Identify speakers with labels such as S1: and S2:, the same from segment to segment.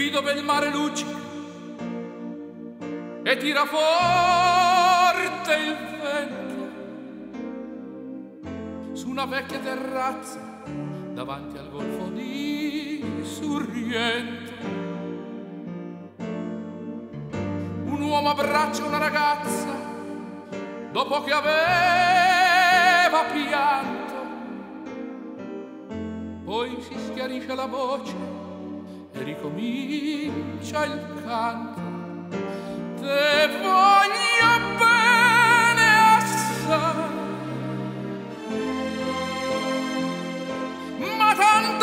S1: lì dove il mare luccica e tira forte il vento, su una vecchia terrazza davanti al golfo di Sorrento, un uomo abbraccia una ragazza dopo che aveva pianto, poi si schiarisce la voce e ricomincia il canto. Te voglio bene assai, ma tanto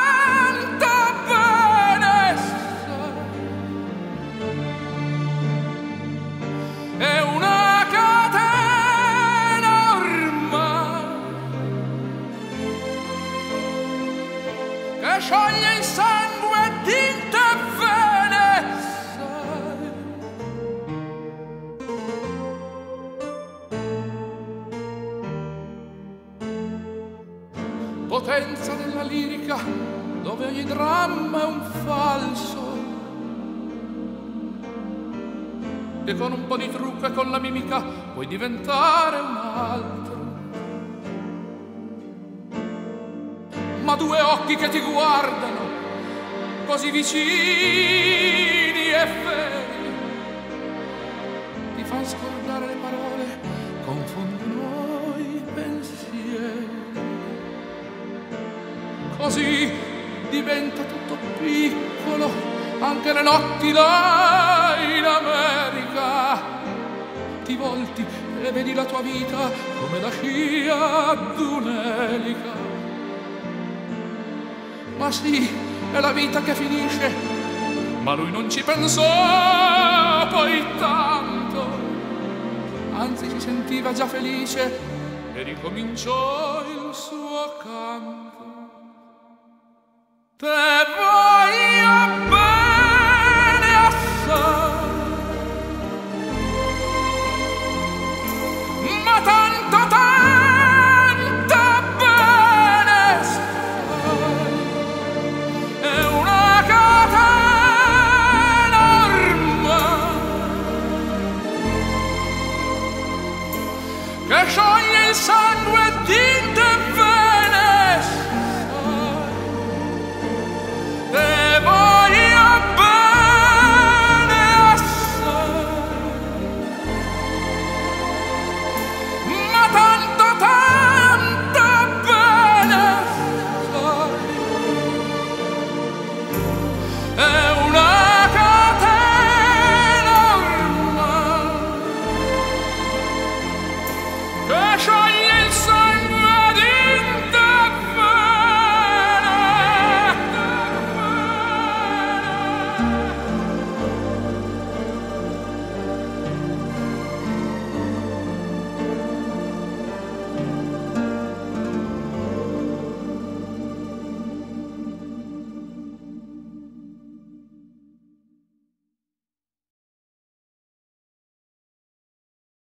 S1: bene sai. È una catena ormai che scioglie il sangue di te bene sai. Potenza della lirica dove ogni dramma è un falso, e con un po' di trucco e con la mimica puoi diventare un altro. Ma due occhi che ti guardano così vicini e veri ti fan scordare le parole, confondono i pensieri. Così diventa tutto piccolo, anche le notti là in America. Ti volti e vedi la tua vita come la scia d'un'elica. Ma sì, è la vita che finisce, ma lui non ci pensò poi tanto, anzi si sentiva già felice e ricominciò il suo canto. Te voglio bene assai, ma tanto bene sai. È una catena ormai che scioglie il sangue di te bene sai. Te voglio bene assai, ma tanto bene sai. È una catena ormai che scioglie